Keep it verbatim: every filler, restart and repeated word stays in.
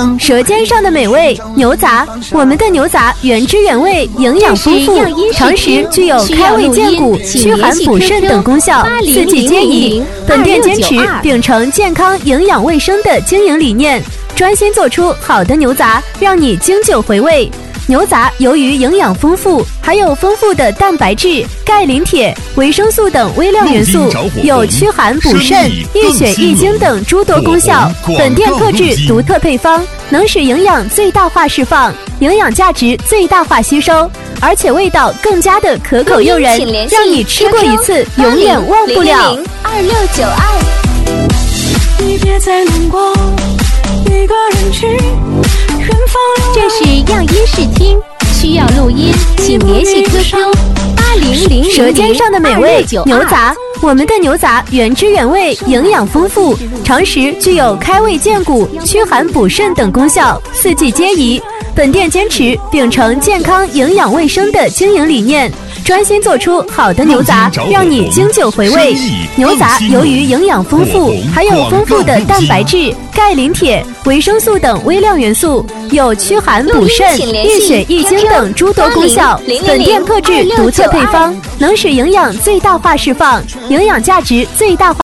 舌尖上的美味，牛杂。我们的牛杂原汁原味，营养丰富，常时具有开胃健骨、驱寒补肾等功效，四季皆宜。本店坚持秉承健康、营养、卫生的经营理念，专心做出好的牛杂，让你经久回味。牛杂由于营养丰富，含有丰富的蛋白质、钙、磷、铁、维生素等微量元素，有驱寒补肾、益血益精等诸多功效。本店特制独特配方，能使营养最大化释放，营养价值最大化吸收，而且味道更加的可口诱人，让你吃过一次永远忘不了。 二六九二， 你别再难过，一个人去远方。 这是样音视听，需要录音，请联系 Q Q 八零零舌尖上的美味牛杂。我们的牛杂原汁原味，营养丰富，常时具有开胃健骨、驱寒补肾等功效，四季皆宜。本店坚持秉承健康、营养、卫生的经营理念，专心做出好的牛杂，让你经久回味。牛杂由于营养丰富，含有丰富的蛋白质、钙、磷、铁、维生素等微量元素，有驱寒补肾、益血益精等诸多功效。本店特制独特配方，能使营养最大化释放，营养价值最大化。